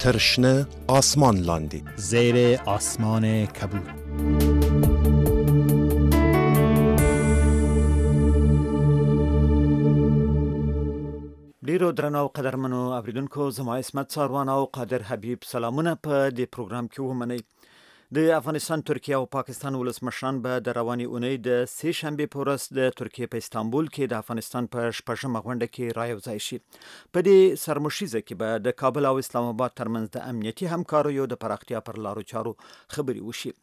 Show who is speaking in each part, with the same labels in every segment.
Speaker 1: ترشنه آسمان لاندی
Speaker 2: زیر آسمان کبود.
Speaker 3: ډیرو درنو او قدرمنو اوریدونکو، زما اسمت ساروان او قادر حبیب سلامونه په دې پروګرام کې ومنئ. د افغانستان، ترکیه او پاکستان ولسمشران به د روانې اونۍ د سه شنبې په ورځ د ترکیه په استانبول کې د افغانستان په شپږمه غونډه کې رایوځای شي. په دې سرمشیزه کې به د کابل او اسلام آباد ترمنځ د امنیتي همکاریو د پراختیا پر لارو چارو خبرې وشي.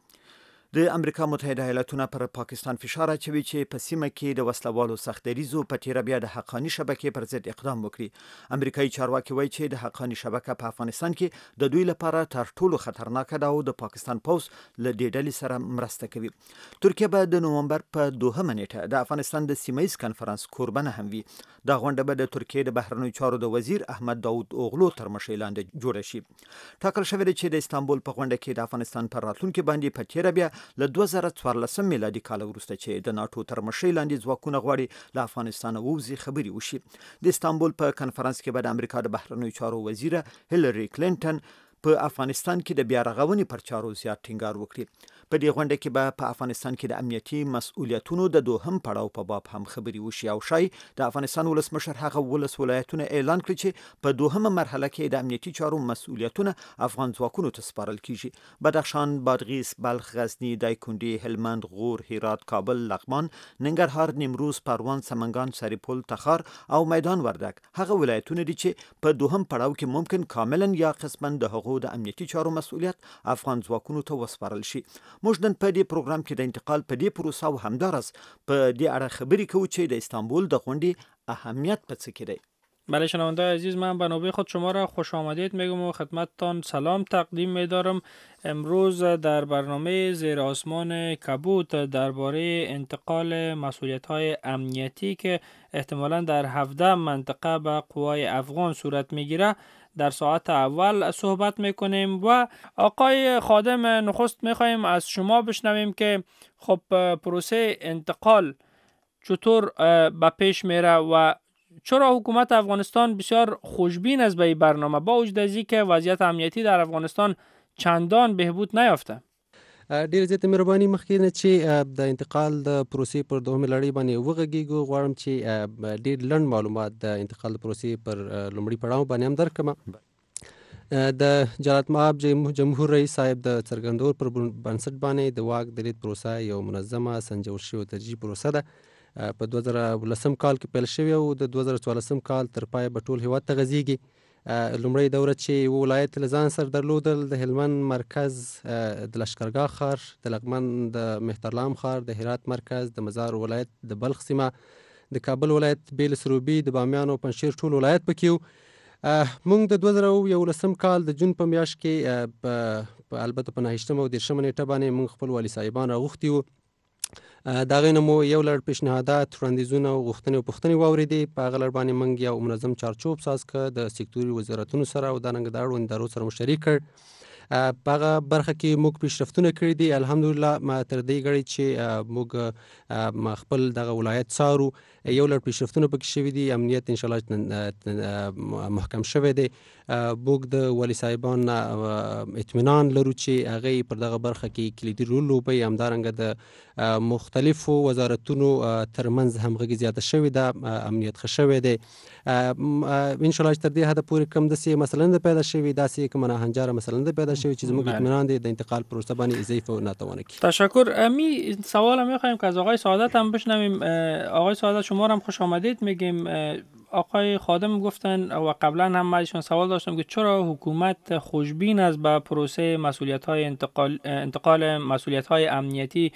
Speaker 3: د امریکا متحده ایالاتونه پر پاکستان فشار اچوي چې په سیمه کې د وسلوالو سختدریزو په تیره بیا د حقانی شبکې پر ضد اقدام وکړي. امریکایي چارواکي وایي چې د حقانی شبکه په افغانستان کې د دوی لپاره تر ټولو خطرناکه ده او د پاکستان پوځ له دې ډلې سره مرسته کوي. ترکیه به د نومبر په 2 نیټه د افغانستان د سیمه ایز کنفرانس کوربنه هم وي. دا غونډه به د ترکیه د بهرنیو چارو د وزیر احمد داود اوغلو تر مشرۍ لاندې جوړه شي. ټاکل شوی دی چې د استانبول په غونډه کې د افغانستان پر راتلونکي باندې په تیره بیا له 2014 میلادي کال وروسته چې د ناتو تر مشرۍ لاندې ځواکونه غواړي له افغانستان ووځي خبرې وشي. د استانبول په کنفرانس کې به د امریکا د بهرنیو چارو وزیره هیلری کلینټن په افغانستان کې د بیا رغونې پر چارو زیات ټینګار وکړي. په دې غونډه کې به په افغانستان کې د امنیتي مسؤلیتونو د دوهم پړاو په باب هم خبرې وشي او شای د افغانستان ولسمشر هغه ولایتونه اعلان کړي چې په دوهمه مرحله کې د امنیتي چارو مسؤلیتونه افغان ځواکونو ته سپارل کیږي. بدخشان، بادغیس، بلخ، غزنی، دایکنډي، هلمند، غور، هرات، کابل، لغمان، ننګرهار، نیمروز، پروان، سمنګان، سرپل، تخار او میدان وردګ هغه ولایتونه دي چې په دوهم پړاو کې ممکن کاملا یا قسما د هغو د امنیتي چارو مسؤلیت افغان ځواکونو ته وسپارل شي. موږ نن په دې پروګرام کې د انتقال په دې پروسه او همدارس په دې اړه خبرې کوو چې د استانبول د غونډې اهمیت په څه کې دی.
Speaker 4: بله شنونده عزیز، من به نوبه خود شما را خوش آمدید میگم و خدمتتان سلام تقدیم می‌دارم. امروز در برنامه زیر آسمان کبود درباره انتقال مسئولیت‌های امنیتی که احتمالاً در 17 منطقه به قوای افغان صورت می‌گیره در ساعت اول صحبت میکنیم و آقای خادم نخست میخوایم از شما بشنویم که خب پروسه انتقال چطور به پیش میره و چرا حکومت افغانستان بسیار خوشبین است به این برنامه با وجود از اینکه وضعیت امنیتی در افغانستان چندان بهبود نیافته.
Speaker 5: ډیر زیات مهرباني مخکې نه چې د انتقال د پروسې پر دوهمه لړۍ باندې وغږیږو. غواړم چې ډیر لنډ معلومات د انتقال د پروسې پر لومړي پړاو باندې هم درکړم. د جلالت مآب جمهور رئیس صاحب د څرګندولو پر بنسټ باندې د واک د لید پروسه یو منظمه سنجول شوې ترجیحي پروسه ده. په 2018 کال کې پیل شوې او د 2014 کال تر پای به ټول هیواد ته غځېږي. لومړی دوره چې ولایت له ځان سره درلودل د هلمند مرکز، د لشکرګاه ښار، د لغمان د مهترلام ښار، د هرات مرکز، د مزار ولایت، د بلخ سیمه، د کابل ولایت، بیل سروبي، د بامیان او پنجشیر ټول ولایت پکې وو. موږ د 2011 کال د جون په میاشت کې البته په 29 او 30 نیټه باندې موږ خپل والي صاحبان راغوښتي وو. د هغې نه مو یو لړ پیشنهادات، وړاندیزونه او غوښتنې او پوښتنې واورېدې. په هغه لړ باندې موږ یو منظم چارچوب ساز کړ د سکتوري وزارتونو سره او دارنګه د اړوندو ادارو سره مو شریک کړ. په هغه برخه کې موږ پیشرفتونه کړي دي الحمدلله. تر دې ګړۍ چې موږ خپل دغه ولایت څارو، یو لړ پیشرفتونه پکې شوي دي. امنیت انشاءالله محکم شوی دی. موږ د والي صاحبان اطمینان لرو چې هغې پر دغه برخه کې کلیدي رول لوبوي. همدارنګه د مختلفو وزارتونو ترمنځ همغږي زیاته شوې ده، امنیت ښه شوی دی. انشاءالله چې تر دې حده پورې کوم داسې مسله نه پیدا شوې، داسې کومه ناهنجاره مسله نه پیدا شوې چې زموږ اطمینان دی د انتقال پروسه باندې ضعیف و ناتوانه کړي.
Speaker 4: تشکر. سوال میخوایم که از آقای سعادت هم بشنویم. آقای سعادت شما هم خوش آمدید میگیم. آقای خادم گفتن و قبلا هم من ازشون سوال داشتم که چرا حکومت خوشبین است به پروسه مسئولیت‌های انتقال مسئولیت‌های امنیتی.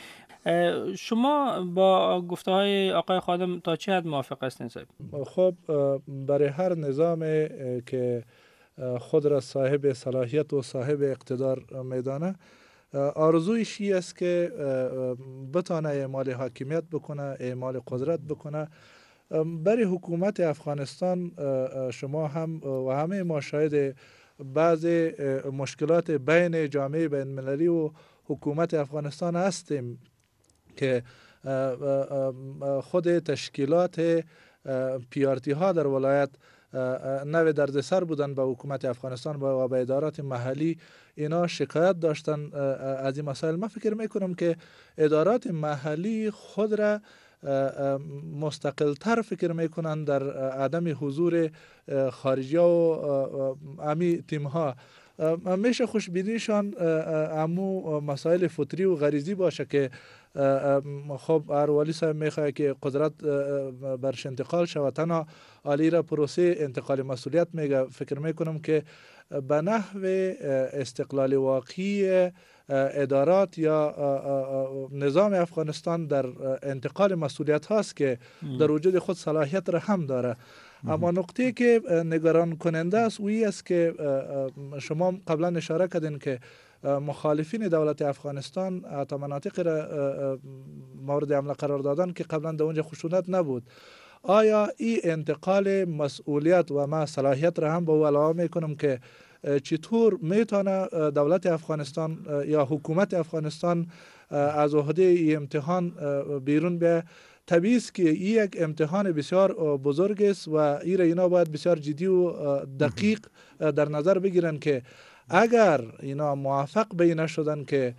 Speaker 4: شما با گفته‌های آقای خادم تا چه حد موافق هستین صاحب؟
Speaker 6: خب برای هر نظام که خود را صاحب صلاحیت و صاحب اقتدار میدانه، آرزویش این است که بتانه اعمال حاکمیت بکنه، اعمال قدرت بکنه. برای حکومت افغانستان شما هم و همه ما شاهد بعض مشکلات بین جامعه بین المللی و حکومت افغانستان هستیم که خود تشکیلات پیارتی ها در ولایت نوع دردسر بودن به حکومت افغانستان و به ادارات محلی، اینا شکایت داشتن از این مسائل. من فکر میکنم که ادارات محلی خود را مستقلتر فکر میکنن در عدم حضور خارجی و امی تیم ها. میشه خوشبینیشان امو مسائل فطری و غریزی باشه که خب هر والی صاحب میخواه که قدرت برش انتقال شود، تنها عالی را پروسه انتقال مسئولیت میگه. فکر میکنم که به نحو استقلال واقعی ادارات یا نظام افغانستان در انتقال مسئولیت هاست که در وجود خود صلاحیت را هم داره. اما نقطه که نگران کننده است وی است که شما قبلا اشاره کردین که مخالفین دولت افغانستان تا مناطق را مورد حمله قرار دادن که قبلا در اونجا خشونت نبود. آیا این انتقال مسئولیت و ما صلاحیت را هم به علاوه میکنم که چطور میتونه دولت افغانستان یا حکومت افغانستان از عهده امتحان بیرون بیه؟ طبیعی است که یک امتحان بسیار بزرگ است و اینا باید بسیار جدی و دقیق در نظر بگیرن که اگر اینا موافق به نشدن که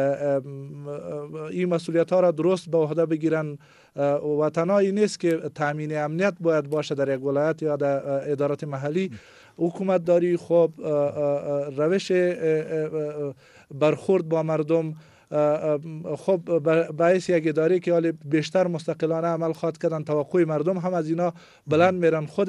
Speaker 6: این مسئولیت ها را درست به عهده بگیرن و تنها این نیست که تامین امنیت باید باشه در یک ولایت یا در ادارات محلی، حکومت داری خب روش برخورد با مردم خب باعث یک اداره که حال بیشتر مستقلانه عمل خواهد کردن، توقع مردم هم از اینا بلند میرن. خود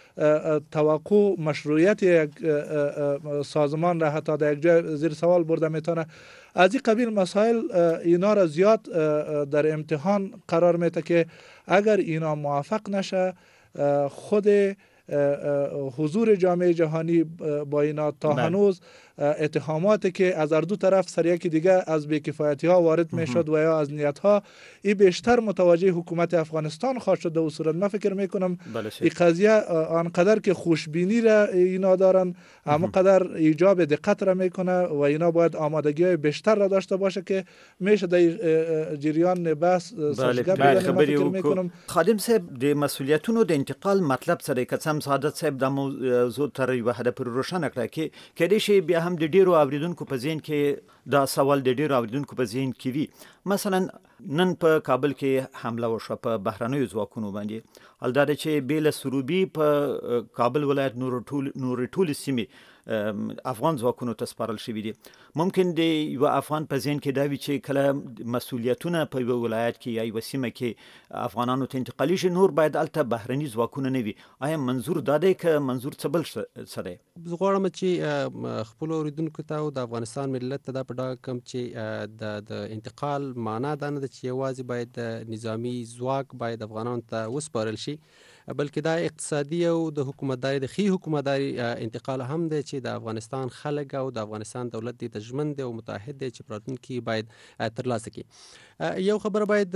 Speaker 6: توقع مشروعیت یک سازمان را حتی در یک جای زیر سوال برده میتونه. از این قبیل مسائل اینا را زیاد در امتحان قرار میده که اگر اینا موافق نشه خود حضور جامعه جهانی با اینا تا هنوز اتهاماتی که از هر دو طرف سر یکی دیگه از بی‌کفایتی ها وارد میشد و یا از نیت ها، این بیشتر متوجه حکومت افغانستان خواهد شد. در صورت من فکر میکنم این قضیه آنقدر که خوشبینی را اینا دارن همانقدر ایجاب دقت را میکنه و اینا باید آمادگی بیشتر را داشته باشه که میشه در جریان بحث
Speaker 3: خبری میکنم. خادم صاحب د مسئولیتونو د انتقال مطلب سره کڅم سعادت صاحب د موضوع تر یو حد پر روشن کړه کې کله شي بیا هم د ډیرو اوریدونکو په ذهن کې دا سوال د ډیرو اوریدونکو په ذهن کې وي. مثلا نن په کابل کې حمله وشوه په بهرنیو ځواکونو باندې، الدا چې بیل سروبي په کابل ولایت نور ټول سیمې افغان ځواکونو ته سپارل شوي دي. ممکن د یو افغان په ذهن کې دا وي چې کله مسؤلیتونه په یو ولایت کې یا یو سیمه کې افغانانو ته انتقالي شي، نور باید الته بهرني ځواکونه نه وي. آیا منظور دا دی که منظور څه بل څه دی؟
Speaker 5: زه غواړم چې خپلو اوریدونکو ته او د افغانستان ملت ته دا په ډاګه کړم چې د انتقال معنا دا نه ده چې یوازې باید نظامی ځواک باید افغانانو ته وسپارل شي، بلکې دا اقتصادي او د حکومتداري د ښې حکومتداري انتقال هم دی چې د افغانستان خلک او د افغانستان دولت دې ته ژمن دی او متحد دی چې په راتلونکي باید ترلاسه کړي. یو خبره باید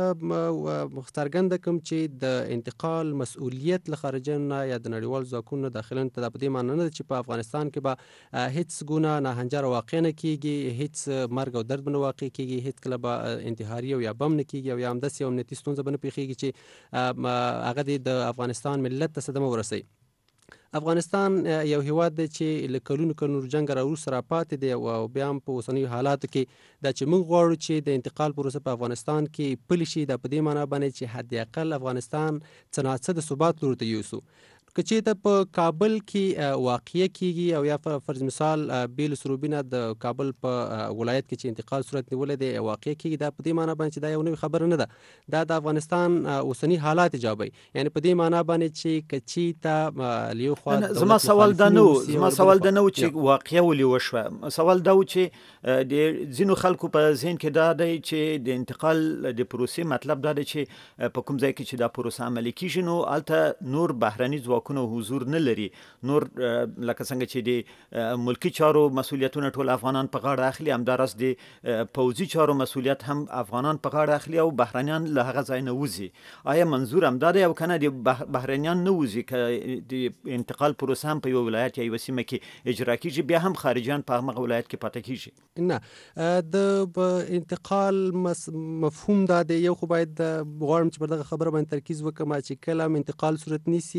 Speaker 5: څرګنده کړم چې د انتقال مسؤلیت له خارجیانو نه یا د نړیوال ځواکونو داخلينو ته دا په دې معنی نه ده چې په افغانستان کې به هیڅ ګونه ناهنجاره واقع نه کیږي، هیڅ مرګ او درد به نه واقع کیږي، هیڅ کله به انتحاري او یا بم نه کیږي او یا همداسې یو امنیتي ستونزه به نه پیښیږي چې هغه د افغانستان ملت ته صدمه ورسوي. افغانستان یو هیواد دی چې له کلونو جنګ راوروسته راپاتې دی او بیا هم په اوسنیو حالاتو کې دا چې موږ غواړو چې د انتقال پروسه په افغانستان کې پلي شي، دا په دې معنا باندې چې حد اقل افغانستان څه ناڅه د ثبات لور ته یوسو. که چېرته په کابل کې واقعه کیږي او یا فرض مثال بیل سروبي نه د کابل په ولایت کې چې انتقال صورت نیولی دی واقعه کیږي، دا په دې معنا باندې چې دا یو نوې خبره نه ده، دا د افغانستان اوسني حالات جوابوي. یعنی په دې معنا باندې چې که چېرته له یو خوا
Speaker 3: زما سوال دا نه و چې واقعه ولې وشوه، سوال دا و چې د ځینو خلکو په ذهن کې دا دی چې د انتقال د پروسې مطلب دا دی چې په کوم ځای کې چې دا پروسه عملي کیږي نو هلته نور بهرني ځواکونه حضور نه لري، نور لکه څنګه چې د ملکی چارو مسؤلیتونه ټول افغانان په غاړه اخلي، همداراز د پوځي چارو مسؤلیت هم افغانان په غاړه اخلي او بهرنیان له هغه ځای نه وځي. آیا منظور همدا دی او کنه د بهرنیان نه وځي که د انتقال پروسه هم په یو ولایت یا یو سیمه کې اجرا کیږي بیا هم خارجیان په هغه ولایت کې پاتې کیږي؟
Speaker 5: نه، د انتقال مفهوم دا دی. یو خو باید غواړم چې پر دغه خبره باندې ترکیز وکړم چې کله انتقال صورت نیسي نو د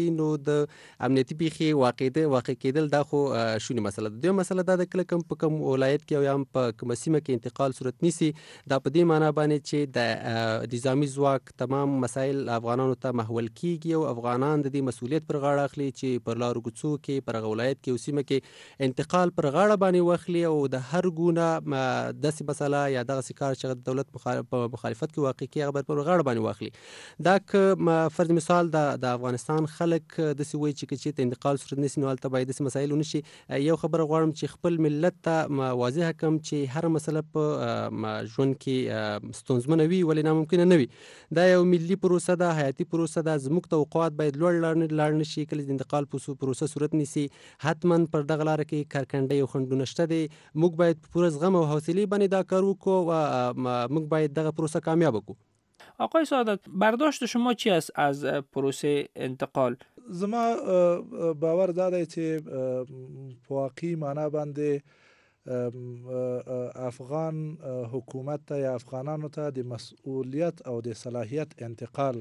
Speaker 5: د امنیتي پیښې واقع کېدل دا خو شونې مسله ده. دویمه مسله دا ده کله کوم په کوم ولایت کې او یا هم په کومه سیمه کې انتقال صورت نیسي دا په دې معنا باندې چې د نظامي ځواک تمام مسایل افغانانو ته محول کیږي او افغانان د دې مسؤلیت پر غاړه اخلي چې پر لارو کوڅو کې پر هغه ولایت کې او سیمه کې انتقال پر غاړه باندې واخلي او د هر ګونه داسې مسله یا دغسې کار چې د دولت په مخالفت کې واقع کېږي هغه پر غاړه باندې واخلي. دا که فرض مثال د افغانستان خلک داسې وایي چې چېرته انتقال صورت نیسي نو هلته باید داسې مسایل ونه شي. یو خبره غواړم چې خپل ملت ته واضحه کړم چې هر مسله په ژوند کې ستونزمنه وي ولې ناممکنه نه وي. دا یو ملي پروسه ده، حیاتي پروسه ده. زموږ توقعات باید لوړ لاړ نه شي. کله چې د انتقال پروسه صورت نیسي حتما پر دغه لاره کې کارکنډۍ او خنډونه شته دي. موږ باید په پوره زغم او حوصلې باندې دا کار وکړو و موږ باید دغه پروسه کامیاب کړو.
Speaker 4: آقای سعادت، برداشت شما چی است از پروسه انتقال؟
Speaker 6: زما باور دا دی چې په واقعي معنا باندې افغان حکومت ته یا افغانانو ته د مسؤلیت او د صلاحیت انتقال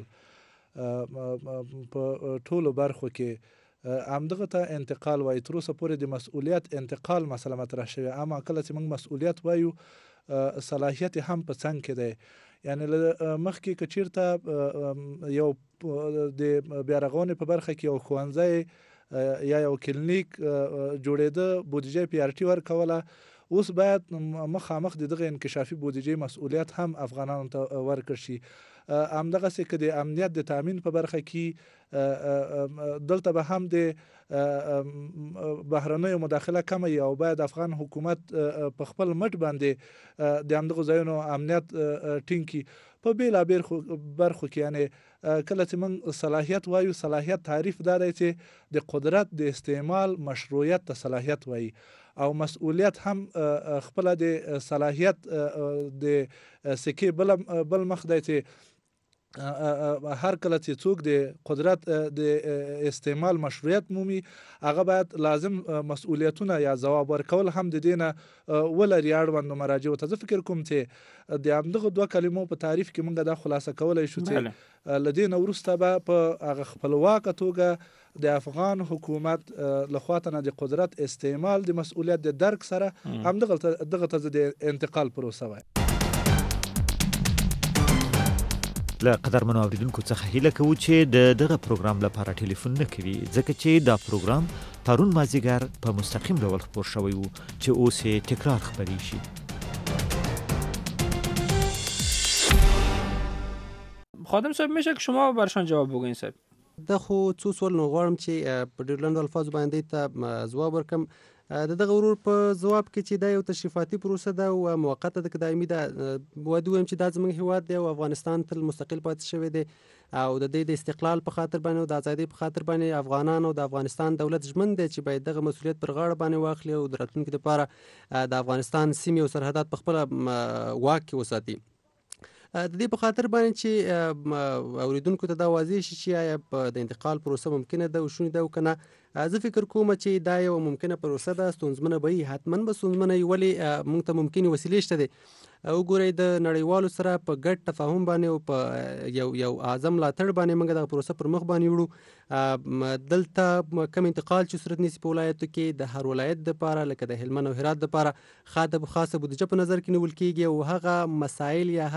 Speaker 6: په ټولو برخو کې همدغه ته انتقال وایي. تر اوسه پورې د مسؤلیت انتقال مسله مطرح شوې، اما کله چې موږ مسؤلیت وایو صلاحیت هم په څنګ کې دی. یعنی مخکې که چېرته یو د بیارغونې په برخه کې یو ښوونځی یا یو کلینیک جوړېده، بودیجه PRT ورکوله، اوس باید مخامخ د دغه انکشافي بودیجې مسؤلیت هم افغانانو ته ورکړ شي. همدغسې که د امنیت د تامین په برخه کې دلته به هم د بهرنیو مداخله کمه وي او باید افغان حکومت په خپل مټ باندې د همدغو ځایونو امنیت ټینګ کړي. په بېلابېل برخو کې یعنې کله چې موږ صلاحیت وایو، صلاحیت تعریف دا دی چې د قدرت د استعمال مشروعیت ته صلاحیت وایي او مسؤلیت هم خپله د صلاحیت د سکې بل مخ دی چې هر کله چې څوک د قدرت د استعمال مشروعیت مومي هغه باید لازم مسؤلیتونه یا ځواب ورکول هم د دې نه ولري اړوندو مراجعو ته. زه فکر کوم چې د همدغه دوه کلمو په تعریف کې موږ دا خلاصه کولی شو چې له دې نه وروسته به په هغه خپلواکه توګه د افغان حکومت له خوا ته نه د قدرت استعمال د مسؤلیت د درک سره همدغه ته د انتقال پروسه وایي.
Speaker 3: له قدرمنو اوریدونکو څخه هیله کوو چې دغه پروګرام لپاره ټلیفون نه کوي، ځکه چې دا پروګرام پرون مازدیګر په مستقیم ډول خپور شوی و چې اوس یې تکرار خپرې شي.
Speaker 4: خادم صاحب میشه که شما برشان جواب بگوین صاحب؟
Speaker 5: دا خو څو سوالونه غواړم چې په ډېر لنډو الفاظو باندې ته ځواب ورکړم. د دغه ورور په ځواب کې چې دا یو تشریفاتي پروسه ده او موقته ده که دایمي ده، باید ووایم چې دا زموږ هیواد دی او افغانستان تل مستقل پاتې شوی دی او د دې د استقلال په خاطر باندې او د ازادۍ په خاطر باندې افغانان او د افغانستان دولت ژمن دی چې باید دغه مسؤلیت پر غاړه باندې واخلي او د راتلونکي دپاره د افغانستان سیمې او سرحدات په خپله واک کې وساتي. د دې په خاطر باندې چې اوریدونکو ته دا واضح شي چې آیا د انتقال پروسه ممکنه ده او شونې ده او که نه. زه فکر کوم چې دا یو ممکنه پروسه ده، ستونزمنه به وي، حتما به ستونزمنه وي، ولې موږ ته ممکنې وسیلې شته دي. وګورئ د نړیوالو سره په ګډ تفاهم باندې او په یو اعظم ملاتړ باندې موږ دغه پروسه پر مخ باندې وړو. دلته کم انتقال چې صورت نیسي په ولایتو کې د هر ولایت دپاره لکه د هلمند او هرات دپاره خاصه بودیجه په نظر کې نیول کېږي او هغه مسایل یا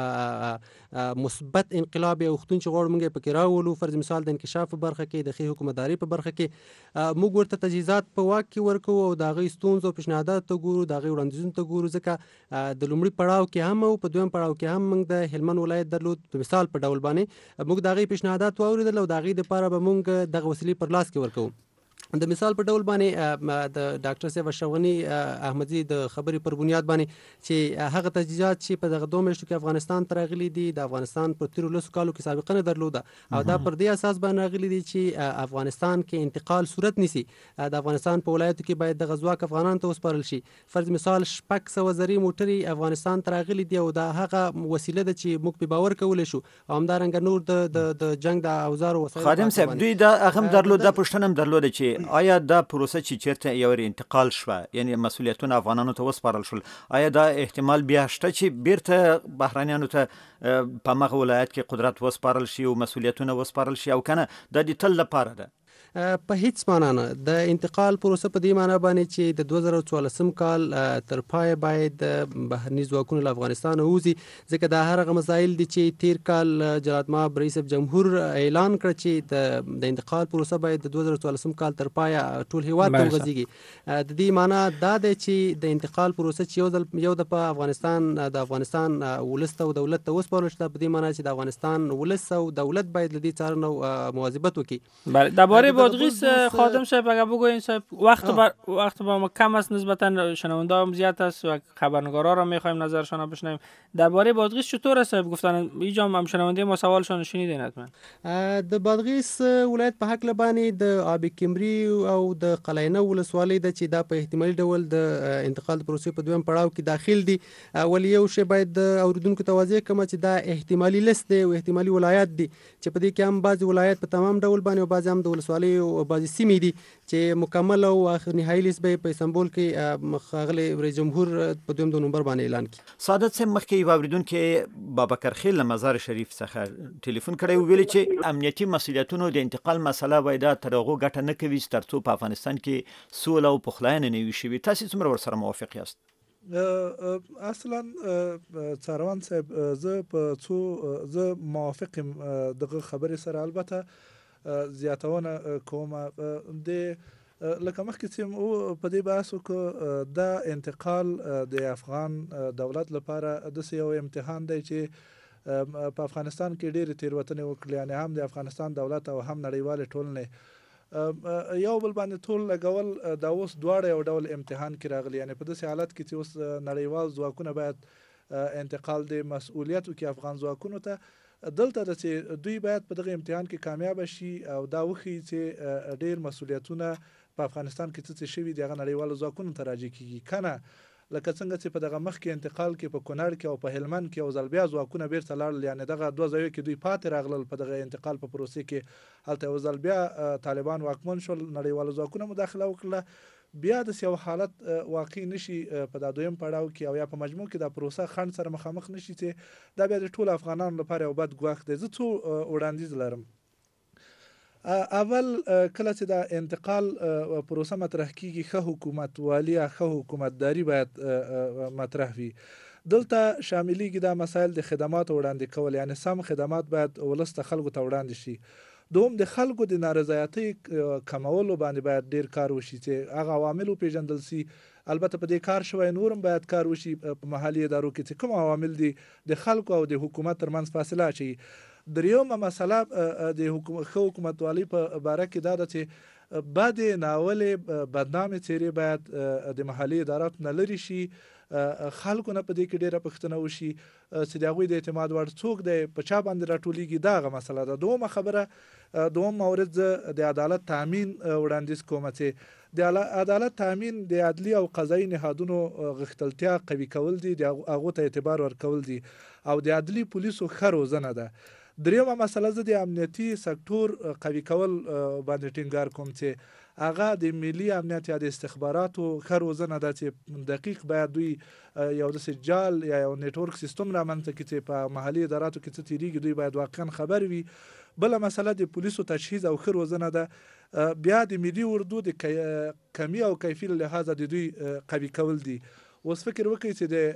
Speaker 5: هغه مثبت انقلاب یا وختون چې غواړو موږ یې پکې راولو، فرض مثال د انکشاف په برخه کې، د ښې حکومتدارۍ په برخه کې موږ ورته تجهیزات په واک کې ورکوو او د هغوی ستونزو او پیشنهاداتو ته ګورو، د هغوی وړاندیزونو ته ګورو، ځکه د لومړي پړاو کې هم او په دویم پړاو کې هم موږ د هلمند ولایت درلود. په مثال په ډول باندې موږ د هغوی پیشنهادات واورېدل او د هغوی دپاره به موږ دغه وسیلې پر لاس کې ورکوو. د مثال په ډول باندې د ډاکټر صاحب اشرف غني احمدزي د خبرې پر بنیاد باندې چې هغه تجهیزات چې په دغه 2 میاشتو کې افغانستان ته راغلي دي، د افغانستان په تېرو 10 کالو کې سابقه نه درلوده او دا پر دې اساس باندې راغلي دي چې افغانستان کې انتقال صورت نیسي. د افغانستان په ولایتو کې باید دغه ځواک افغانانو ته وسپارل شي. فرض مثال 600 زرې موټرې افغانستان ته راغلي دي او دا هغه وسیله ده چې موږ پې باور کولی شو او همدارنګه نور د جنګ د اوزارو وسایل.
Speaker 3: خادم صاحب دوی دا هم درلود، دا پوښتنه هم درلوده چې آیا دا پروسه چې چیرته یو انتقال شوه، یعنی مسؤلیتونه افغانانو ته وسپارل شول، آیا دا احتمال بیا شته چې بیرته بهرانیانو ته په مغه ولایت کې قدرت وسپارل شي او مسؤلیتونه وسپارل شي او کنه دا د تل لپاره ده؟
Speaker 5: په هیڅ معنا نه. د انتقال پروسه په دې معنا باندې چې د 2014 کال تر پای باید بهرني ځواکونه له افغانستان ووځي، ځکه دا هغه مسایل دي چې تیر کال جلال مآب رئیس جمهور اعلان کړ چې د انتقال پروسه باید د 2014 کال تر پای ټول هیواد ته وغځیږي. د دې معنا دا دی چې د انتقال پروسه چې یو د افغانستان ولس ته او دولت ته وسپارل شده، په دې معنا چې د افغانستان ولس او دولت باید له دې څارنه مواظبت وکړي.
Speaker 4: بله، درباره بادغیس خادم صاحب اگر بگوین صاحب وقت با ما کم است، نسبتا شنونده هم زیاد است و خبرنگارا را میخوایم نظرشان را بشنویم. درباره بادغیس چطور است صاحب؟ گفتن اینجا هم شنونده ما سوالشان شنیدین حتما.
Speaker 5: د بادغیس ولایت په حق لبانی د آب کمری او د قلعینه ولسوالۍ د چې دا په احتمالي ډول د انتقال پروسې په دویم پړاو کې داخل دي. ولی یو شی باید د اوریدونکو ته واضح کړم چې دا احتمالي لیست دی او احتمالي ولایت دي چې په دې کې هم بعضې ولایت په تمام ډول باندې او بعضې هم د ولسوالۍ او بعضې سیمې دي چې مکمل او نهایي لیست به په استانبول کې ښاغلی رئیس جمهور په 2 نومبر باندې اعلان کړي.
Speaker 3: سعادت صاحب مخکې یو اوریدونکی بابکر خیل له مزار شریف څخه ټلیفون کړی و، ویلي چې امنیتي مسؤلیتونو د انتقال مسله باید تر هغو ګټه نه کوي تر څو په افغانستان کې سوله او پخلاینه نه وي شوې. تاسې څومره ورسره موافق یاست؟
Speaker 6: اصلا څاروان صاحب زه موافق یم دغه خبرې سره. البته زیاتونه کوم د لکه مخکې چې په دې بحث وکړو، دا انتقال د افغان دولت لپاره داسې یو امتحان دی چې په افغانستان کې ډېرې تېروتنې وکړلې، یعنې هم د افغانستان دولت او هم نړیوالې ټولنې یو بل باندې ټول لګول دا اوس دواړه یو ډول امتحان کې راغلي. یعنې په داسې حالت کې چې اوس نړیوال ځواکونه باید انتقال د مسؤلیت وکړي افغان ځواکونو ته، دلته ده چې دوی باید په دغه امتحان کې کامیاب شي او دا وښیي چې ډېر مسؤلیتونه په افغانستان کې څه شوي دي هغه نړیوالو ځواکونو ته راجع کېږي. کنه لکه څنګه چې په دغه مخکې انتقال کې په کونړ کې او په هلمند کې یو ځل بیا ځواکونه بیرته لاړل، یعنې دغه 2 ځایو کې دوی پاتې راغلل په دغه انتقال په پروسې کې، هلته یو ځل بیا طالبان واکمن شول، نړیوالو ځواکونه مداخله وکړله، بیا داسې یو حالت واقع نشي په دا دویم پړاو کې او یا په مجموع کې دا پروسه خنډ سره مخامخ نشي چې دا بیا د ټولو افغانانو لپاره یو بد ګواښ دی. زه څو وړاندیز لرم. اول کله چې دا انتقال پروسه مطرح کیږي، ښه حکومتوالي یا ښه حکومتداري باید مطرح وي. دلته شاملیږي دا مسایل د خدماتو وړاندې کول، یعنی سم خدمات باید ولس ته خلکو ته وړاندې شي. دوم د خلکو د نارضایتۍ کمولو باندې باید ډیر کار وشي چې هغه عوامل وپېژندل سي. البته په دې کار شوی نورم باید کار وشي په محلي ادارو کې چې کوم عوامل دي د خلکو او د حکومت ترمنځ فاصله اچوي. دریومه مسله د حکومتوالي په باره کې دا ده چې بدې ناولې بدنامې څیرې باید د محلي اداراتو نه لرې شي، خلکو نه په دې کې ډېره پوښتنه وشي چې د هغوی د اعتماد وړ څوک دی، په چا باندې راټولیږي، دا هغه مسله ده. دومه خبره، دوم مورد زه د عدالت تامین وړاندیز کوم چې د عدالت تامین د عدلي او قضایي نهادونو غښتلتیا قوي کول دي، د هغو ته اعتبار ورکول دي او د عدلي پولیسو ښه روزنه ده. دریمه مسله زه د امنیتي سکتور قوي کول باندې ټینګار کوم چې هغه د ملي امنیت یا د استخباراتو ښه روزنه ده چې دقیق باید دوی یو داسې جال یا یو نیټورک سیستم رامنځته کړي چې په محلي اداراتو کې څه تیریږي دوی باید واقعا خبر وي. بله مسله د پولیسو تجهیز او ښه روزنه ده. بیا د ملي اردو د کمي او کیفي له لحاظه د دوی قوي کول دي. اوس فکر وکړئ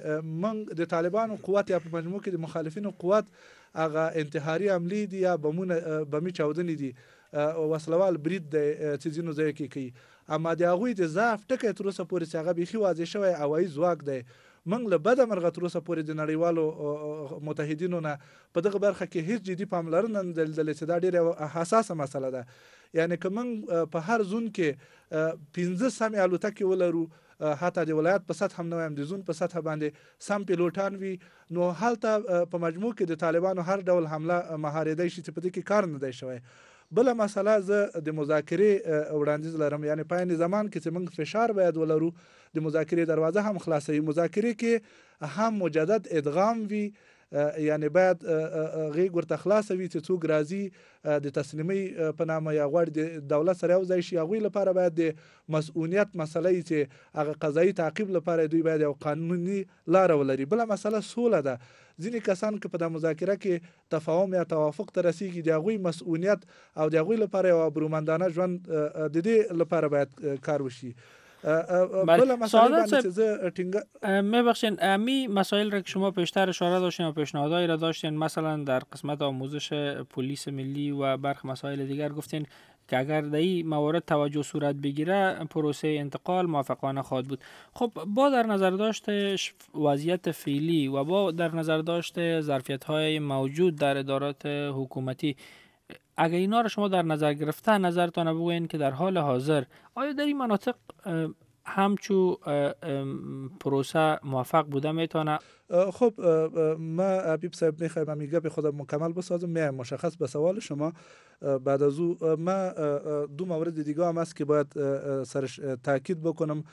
Speaker 6: چې د طالبانو قوت یا په مجموع کې د مخالفینو قوت هغه انتحاري عملې دي یا بمي چاودنې دي، وسلوال برید دی چې ځینو ځایو کې کوي، اما د هغوی د ضعف ټکی تر اوسه پورې چې هغه بیخي واضح شوی هوایي ځواک دی. موږ له بده مرغه تر اوسه پورې د نړیوالو متحدینو نه په دغه برخه کې هیڅ جدي پاملرنه نه لیدلې چې دا ډېره حساسه مسله ده. یعنې که موږ په هر زون کې 15 سمې الوتکې ولرو، حتی د ولایت په سطح هم نه وایم د زون په سطح باندې سم پیلوټان وي، نو هلته په مجموع کې د طالبانو هر ډول حمله مهارېدی شي چې په دې کې کار نه دی شوی. بله مسله زه د مذاکرې وړاندیز لرم، یعنې په عین زمان کې چې موږ فشار باید ولرو د مذاکرې دروازه هم خلاصوي. مذاکرې کې هم مجدد ادغام وي، یعنی باید غیږ ورته خلاصه وي چې څوک راځي د تسلیمۍ په نامه یا غواړي د دولت سره یو ځای شي، هغوی لپاره باید د مسؤلیت مسله چې هغه قضایي تعقیب لپاره دوی باید یو قانوني لاره ولري. بله مسله سوله ده. ځینې کسان که په د مذاکره کې تفاهم یا توافق ته رسیږي، د هغوی مسؤلیت او د هغوی لپاره یو برومندانه ژوند د دې لپاره باید کار وشي. بله مسئله باندې زه
Speaker 4: میبخشین امی مسائل را که شما پیشتر اشاره داشتین و پیشنهادهایی را داشتین، مثلا در قسمت آموزش پلیس ملی و برخی مسائل دیگر گفتین که اگر در این موارد توجه صورت بگیره پروسه انتقال موفقانه خواهد بود. خب با در نظر داشت وضعیت فعلی و با در نظر داشت ظرفیت‌های موجود در ادارات حکومتی، اگر اینا رو شما در نظر گرفته نظرتان بگوین که در حال حاضر آیا در این مناطق همچو پروسه موفق بوده میتونه؟
Speaker 6: خب ما حبیب صاحب میخوایم امیگه به خودم مکمل بسازم. میایم مشخص به سوال شما. بعد از او ما دو مورد دیگه هم هست که باید سرش تاکید بکنم.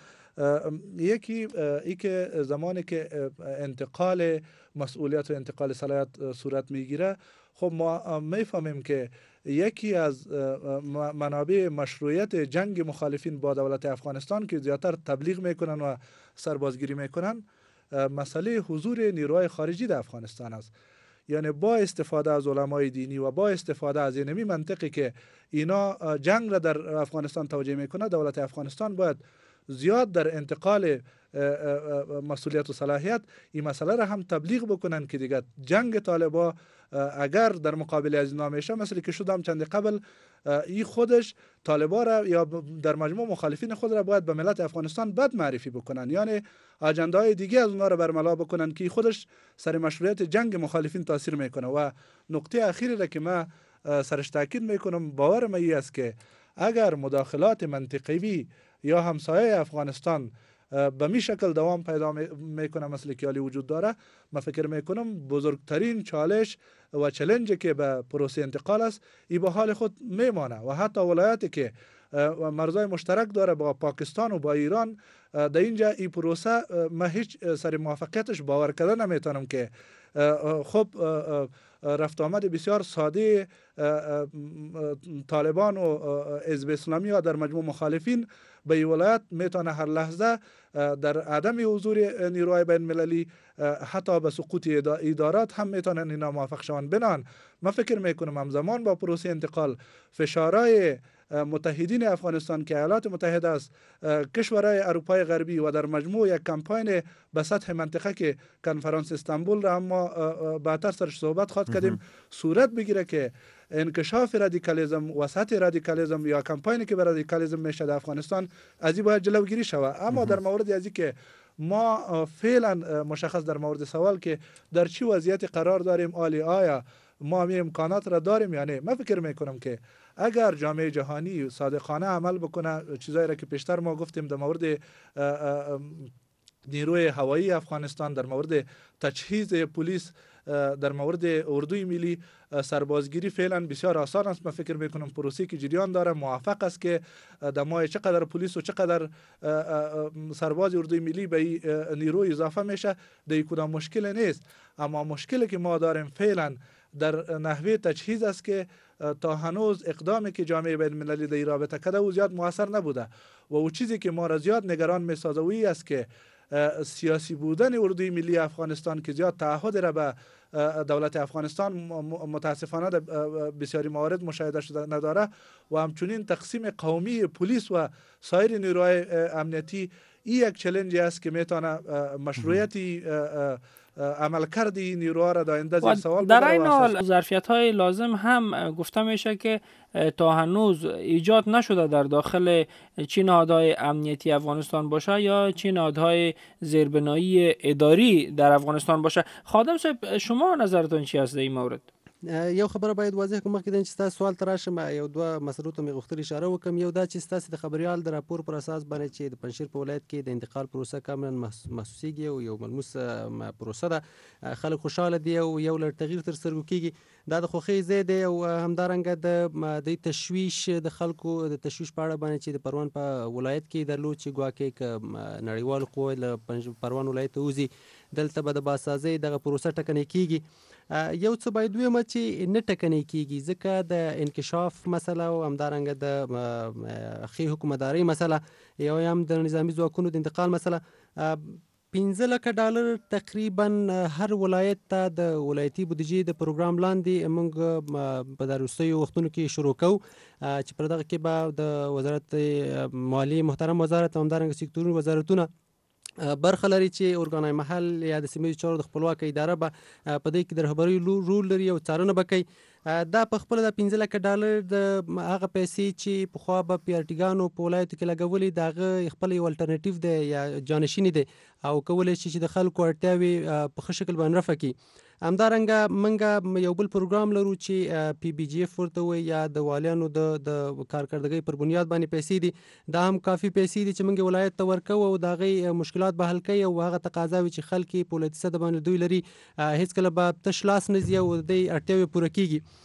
Speaker 6: یکی ای که زمانی که انتقال مسئولیت و انتقال صلاحیت صورت میگیره، خب ما میفهمیم که یکی از منابع مشروعیت جنگ مخالفین با دولت افغانستان که زیادتر تبلیغ میکنن و سربازگیری میکنن مسئله حضور نیروهای خارجی در افغانستان است. یعنی با استفاده از علمای دینی و با استفاده از اینمی منطقی که اینا جنگ را در افغانستان توجیه میکنه، دولت افغانستان باید زیاد در انتقال مسئولیت و صلاحیت این مسئله را هم تبلیغ بکنن که دیگه جنگ طالبا اگر در مقابل از اینا میشه، مثل که شدم چند قبل، ای خودش طالبا را یا در مجموع مخالفین خود را باید به ملت افغانستان بد معرفی بکنن، یعنی اجنده های دیگه از اونها را برملا بکنن که خودش سر مشروعیت جنگ مخالفین تاثیر میکنه. و نقطه اخیری را که من سرش تاکید میکنم، باورم ای است که اگر مداخلات منطقوی یا همسایه افغانستان به می شکل دوام پیدا میکنه مثل که حالی وجود داره، من فکر میکنم بزرگترین چالش و چلنجی که به پروسه انتقال است ای به حال خود میمانه. و حتی ولایتی که مرزهای مشترک داره با پاکستان و با ایران، در اینجا ای پروسه من هیچ سر موفقیتش باور کردن نمیتونم که خب رفت آمد بسیار ساده طالبان و حزب اسلامی ها در مجموع مخالفین به این ولایت میتونه هر لحظه در عدم حضور نیروهای بین المللی حتی به سقوط ادارات هم میتونن اینا موفق شوند. بنان من فکر میکنم همزمان با پروسه انتقال فشارهای متحدین افغانستان که ایالات متحده است، کشورهای اروپای غربی و در مجموع یک کمپاین به سطح منطقه که کنفرانس استانبول را ما بعدتر سرش صحبت خواهد کردیم صورت بگیره که انکشاف رادیکالیسم و سطح رادیکالیسم یا کمپاینی که به رادیکالیسم میشه در افغانستان از این باید جلوگیری شود. اما در مورد ازی که ما فعلا مشخص در مورد سوال که در چی وضعیت قرار داریم، آیا ما می امکانات را داریم یا نه، من فکر میکنم که اگر جامعه جهانی صادقانه عمل بکنه، چیزایی را که پیشتر ما گفتیم در مورد نیروی هوایی افغانستان، در مورد تجهیز پلیس، در مورد اردوی ملی، سربازگیری فعلا بسیار آسان است. من فکر میکنم پروسه که جریان داره موافق است که در ماه چقدر پلیس و چقدر سرباز اردوی ملی به نیروی اضافه میشه، در کدام مشکل نیست. اما مشکلی که ما داریم فعلا در نحوه تجهیز است که تا هنوز اقدامی که جامعه بین المللی در این رابطه کرده و زیاد موثر نبوده و او چیزی که ما را زیاد نگران میسازه وی است که سیاسی بودن اردوی ملی افغانستان که زیاد تعهد را به دولت افغانستان متاسفانه در بسیاری موارد مشاهده شده نداره و همچنین تقسیم قومی پلیس و سایر نیروهای امنیتی این یک چالنجی است که میتونه مشروعیتی عمل کردی نیروها را در آینده سوال
Speaker 4: در این حال ظرفیت‌های لازم هم گفته میشه که تا هنوز ایجاد نشده در داخل چه نهادهای امنیتی افغانستان باشه یا چه نهادهای زیربنایی اداری در افغانستان باشه. خادم صاحب شما نظرتون چی است در این مورد؟
Speaker 5: یو خبره باید واضح کوم مخکې چې تاسو سوال تراشم یو دوه مسلو ته مې غوښتل اشاره وکم. یو دا چې تاسو د خبريال د راپور پر اساس باندې چې د پنځشیر په ولایت کې د انتقال پروسه کاملا محسوسیږي او یو ملموس پروسه ده، خلک خوشاله دي او یو لړ تغییر تر سترګو کیږي. دا د خوښۍ ځای دی او همدارنګه د تشویش د خلکو د تشویش په اړه باندې چې د پروان په ولایت کې درلود چې ګواکې نړیوال قوه له پروان ولایت ته وځي دلته به د بازسازۍ دغه پروسه ټکنۍ کیږي. یو څه باید ویم چې نه ټکنۍ کیږي ځکه د انکشاف مسله او همدارنګه د ښې حکومتدارۍ مسله یا هم د نظامي ځواکونو د انتقال مسله $15 تقریبا هر ولایت ته د ولایتي بودیجې د پروګرام لاندې موږ په د وروستیو وختونو کې شروع کوو چې پر دغه کې به د وزارت مالیې محترم وزارت او همدارنګه سکتوري وزارتونه برخه لري چې ارګانای محل یا د سیمې چارو د خپلواک اداره به په دې کې د رهبرۍ رول لري او څارنه به کوي. دا په خپل د $15 د هغه پیسې چې پخوا به پیارټیګانو په ولایتو کې لګولې د هغه خپل یو الټرنیټیو دی یا جانشیني دی او کولی شي چې د خلکو اړتیاوې په ښه شکل باندې رفع کړي. همدارنګه موږ یو بل پروګرام لرو چې پی بی جی اف ورته وایي یا د والیانو د کارکردګۍ پر بنیاد باندې پیسې دي. دا هم کافي پیسې دي چې موږ ولایت ته ورکوو او د هغې مشکلات به حل کوي او هغه تقاضاوي چې خلک په ولایتي سطح باندې دوی لري هېڅکله به تش لاس نه ځي او د دې اړتیاوې پوره کیږي.